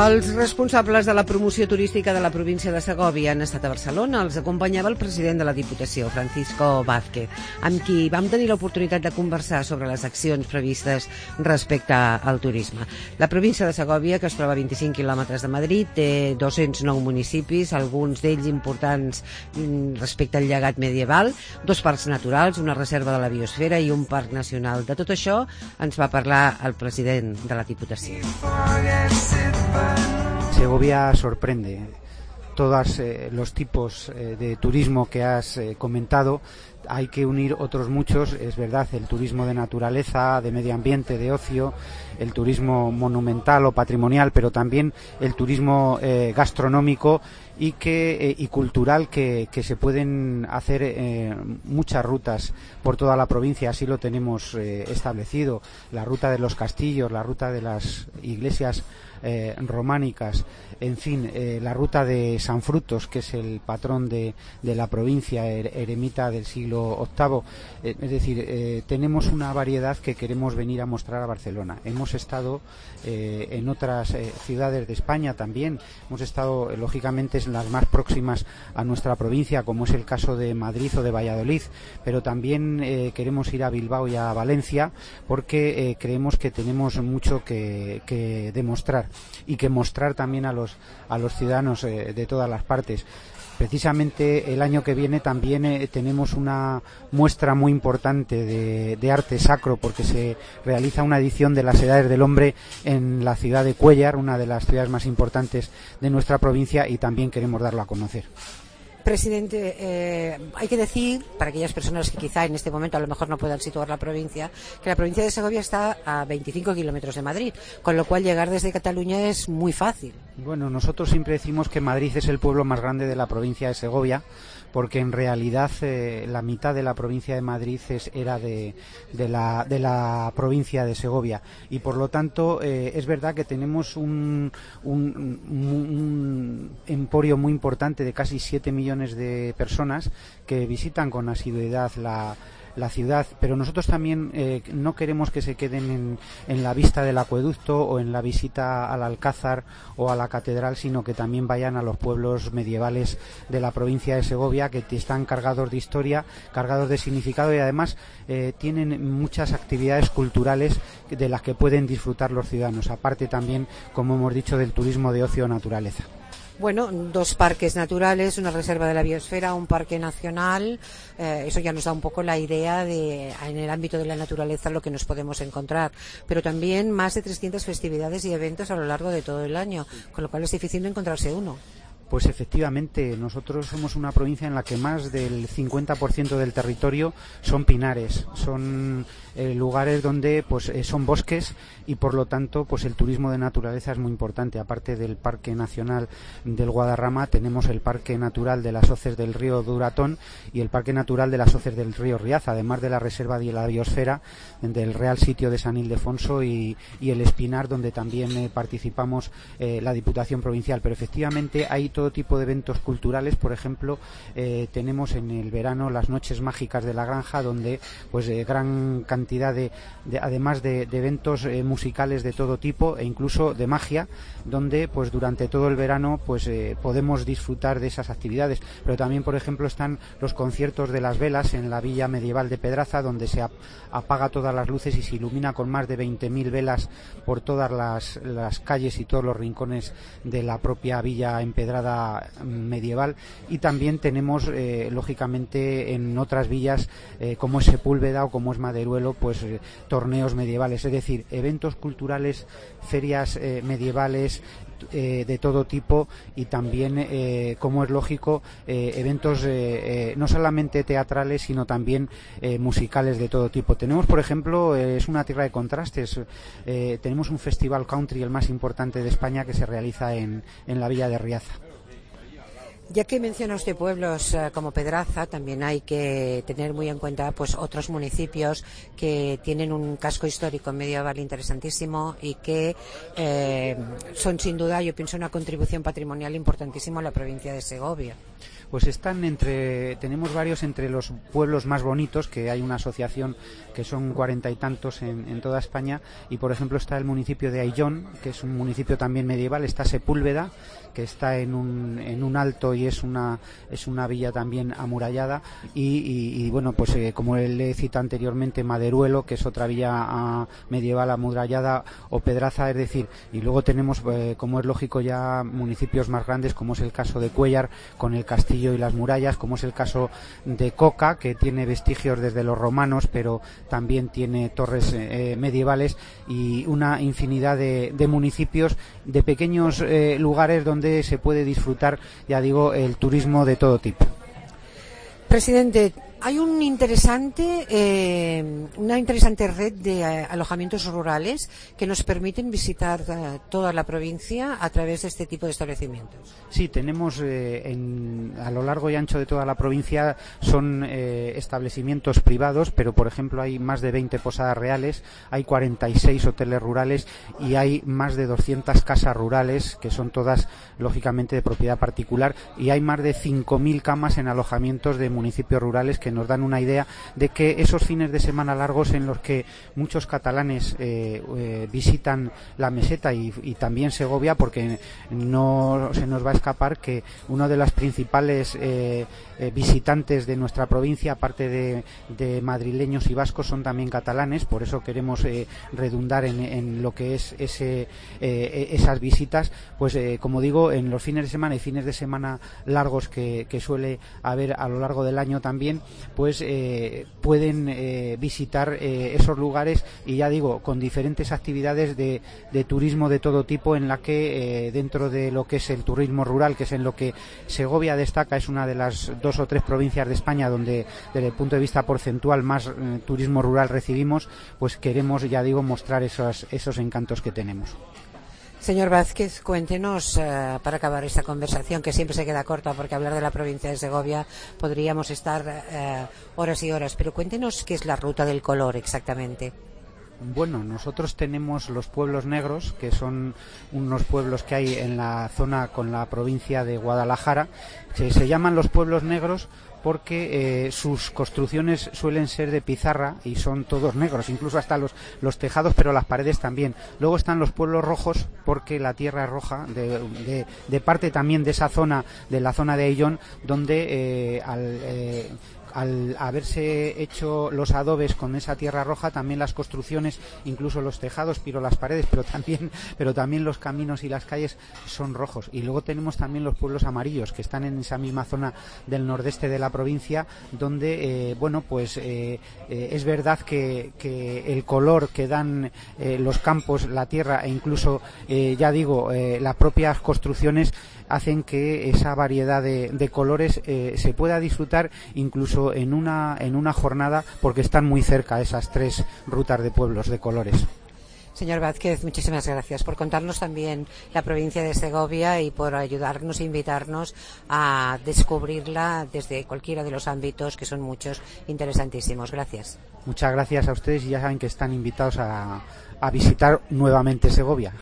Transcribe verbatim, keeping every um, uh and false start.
Els responsables de la promoció turística de la província de Segòvia han estat a Barcelona. Els acompanyava el president de la Diputació, Francisco Vázquez, amb qui vam tenir l'oportunitat de conversar sobre les accions previstes respecte al turisme. La província de Segòvia, que es troba a vint-i-cinc quilòmetres de Madrid, té dos-cents nou municipis, alguns d'ells importants respecte al llegat medieval, dos parcs naturals, una reserva de la biosfera i un parc nacional. De tot això ens va parlar el president de la Diputació. Segovia sorprende. Todos eh, los tipos eh, de turismo que has eh, comentado, hay que unir otros muchos, es verdad, el turismo de naturaleza, de medio ambiente, de ocio, el turismo monumental o patrimonial, pero también el turismo eh, gastronómico y que eh, y cultural que, que se pueden hacer eh, muchas rutas por toda la provincia. Así lo tenemos eh, establecido: la ruta de los castillos, la ruta de las iglesias eh, románicas, en fin, eh, la ruta de San Frutos, que es el patrón de, de la provincia, er, eremita del siglo octavo. Eh, es decir, eh, tenemos una variedad que queremos venir a mostrar a Barcelona. Hemos estado eh, en otras eh, ciudades de España también. Hemos estado, eh, lógicamente, en las más próximas a nuestra provincia, como es el caso de Madrid o de Valladolid, pero también eh, queremos ir a Bilbao y a Valencia, porque eh, creemos que tenemos mucho que, que demostrar y que mostrar también a los a los ciudadanos eh, de todas las partes. Precisamente el año que viene también eh, tenemos una muestra muy importante de, de arte sacro, porque se realiza una edición de las Edades del Hombre en la ciudad de Cuéllar, una de las ciudades más importantes de nuestra provincia, y también queremos darlo a conocer. Presidente, eh, hay que decir, para aquellas personas que quizá en este momento a lo mejor no puedan situar la provincia, que la provincia de Segovia está a veinticinco kilómetros de Madrid, con lo cual llegar desde Cataluña es muy fácil. Bueno, nosotros siempre decimos que Madrid es el pueblo más grande de la provincia de Segovia, porque en realidad eh, la mitad de la provincia de Madrid es, era de, de, la, de la provincia de Segovia, y por lo tanto eh, es verdad que tenemos un, un, un emporio muy importante de casi siete millones de personas que visitan con asiduidad la la ciudad, pero nosotros también eh, no queremos que se queden en, en la vista del acueducto o en la visita al Alcázar o a la catedral, sino que también vayan a los pueblos medievales de la provincia de Segovia, que están cargados de historia, cargados de significado, y además eh, tienen muchas actividades culturales de las que pueden disfrutar los ciudadanos, aparte también, como hemos dicho, del turismo de ocio o naturaleza. Bueno, dos parques naturales, una reserva de la biosfera, un parque nacional, eh, eso ya nos da un poco la idea de, en el ámbito de la naturaleza, lo que nos podemos encontrar, pero también más de trescientas festividades y eventos a lo largo de todo el año, con lo cual es difícil no encontrarse uno. Pues efectivamente, nosotros somos una provincia en la que más del cincuenta por ciento del territorio son pinares, son eh, lugares donde pues eh, son bosques, y por lo tanto pues el turismo de naturaleza es muy importante. Aparte del Parque Nacional del Guadarrama, tenemos el Parque Natural de las Hoces del Río Duratón y el Parque Natural de las Hoces del Río Riaza, además de la Reserva de la Biosfera del Real Sitio de San Ildefonso y, y el Espinar, donde también eh, participamos eh, la Diputación Provincial. Pero efectivamente hay todo tipo de eventos culturales. Por ejemplo, eh, tenemos en el verano las Noches Mágicas de la Granja, donde pues eh, gran cantidad de, de además de, de eventos eh, musicales de todo tipo e incluso de magia, donde pues durante todo el verano pues eh, podemos disfrutar de esas actividades. Pero también, por ejemplo, están los conciertos de las velas en la villa medieval de Pedraza, donde se ap apaga todas las luces y se ilumina con más de veinte mil velas por todas las, las calles y todos los rincones de la propia villa empedrada medieval. Y también tenemos eh, lógicamente en otras villas eh, como es Sepúlveda o como es Maderuelo, pues eh, torneos medievales, es decir, eventos culturales, ferias eh, medievales eh, de todo tipo, y también eh, como es lógico eh, eventos eh, eh, no solamente teatrales sino también eh, musicales de todo tipo. Tenemos, por ejemplo, eh, es una tierra de contrastes, eh, tenemos un festival country, el más importante de España, que se realiza en, en la villa de Riaza. Ya que menciona usted pueblos eh, como Pedraza, también hay que tener muy en cuenta pues otros municipios que tienen un casco histórico medieval interesantísimo y que eh, son sin duda, yo pienso, una contribución patrimonial importantísima a la provincia de Segovia. Pues están entre, tenemos varios entre los pueblos más bonitos, que hay una asociación que son cuarenta y tantos en, en toda España, y por ejemplo está el municipio de Ayllón, que es un municipio también medieval, está Sepúlveda, que está en un, en un alto y es una, es una villa también amurallada, y, y, y bueno, pues eh, como le he citado anteriormente, Maderuelo, que es otra villa uh, medieval amurallada, o Pedraza, es decir, y luego tenemos, eh, como es lógico, ya municipios más grandes, como es el caso de Cuéllar, con el castillo y las murallas, como es el caso de Coca, que tiene vestigios desde los romanos, pero también tiene torres eh, medievales, y una infinidad de, de municipios, de pequeños eh, lugares donde se puede disfrutar, ya digo, el turismo de todo tipo. Presidente, hay un interesante, eh, una interesante red de eh, alojamientos rurales que nos permiten visitar eh, toda la provincia a través de este tipo de establecimientos. Sí, tenemos eh, en, a lo largo y ancho de toda la provincia son eh, establecimientos privados, pero por ejemplo hay más de veinte posadas reales, hay cuarenta y seis hoteles rurales y hay más de doscientas casas rurales, que son todas lógicamente de propiedad particular, y hay más de cinco mil camas en alojamientos de municipios rurales, que nos dan una idea de que esos fines de semana largos en los que muchos catalanes eh, eh, visitan la meseta y, y también Segovia, porque no se nos va a escapar que uno de los principales eh, eh, visitantes de nuestra provincia, aparte de, de madrileños y vascos, son también catalanes. Por eso queremos eh, redundar en, en lo que es ese, eh, esas visitas, pues eh, como digo, en los fines de semana y fines de semana largos que, que suele haber a lo largo del año también, pues eh, pueden eh, visitar eh, esos lugares, y ya digo, con diferentes actividades de, de turismo de todo tipo, en la que eh, dentro de lo que es el turismo rural, que es en lo que Segovia destaca, es una de las dos o tres provincias de España donde desde el punto de vista porcentual más eh, turismo rural recibimos, pues queremos, ya digo, mostrar esos, esos encantos que tenemos. Señor Vázquez, cuéntenos, uh, para acabar esta conversación, que siempre se queda corta porque hablar de la provincia de Segovia podríamos estar uh, horas y horas, pero cuéntenos qué es la Ruta del Color exactamente. Bueno, nosotros tenemos los pueblos negros, que son unos pueblos que hay en la zona con la provincia de Guadalajara. Se, se llaman los pueblos negros porque eh, sus construcciones suelen ser de pizarra y son todos negros, incluso hasta los, los tejados, pero las paredes también. Luego están los pueblos rojos, porque la tierra es roja, de, de, de parte también de esa zona, de la zona de Ayllón, donde eh, al... Eh, al haberse hecho los adobes con esa tierra roja, también las construcciones, incluso los tejados, pero las paredes, pero también, pero también los caminos y las calles son rojos. Y luego tenemos también los pueblos amarillos, que están en esa misma zona del nordeste de la provincia, donde, eh, bueno, pues eh, eh, es verdad que, que el color que dan eh, los campos, la tierra e incluso, eh, ya digo, eh, las propias construcciones hacen que esa variedad de, de colores eh, se pueda disfrutar incluso en una, en una jornada, porque están muy cerca esas tres rutas de pueblos de colores. Señor Vázquez, muchísimas gracias por contarnos también la provincia de Segovia y por ayudarnos e invitarnos a descubrirla desde cualquiera de los ámbitos, que son muchos, interesantísimos. Gracias. Muchas gracias a ustedes, y ya saben que están invitados a, a visitar nuevamente Segovia.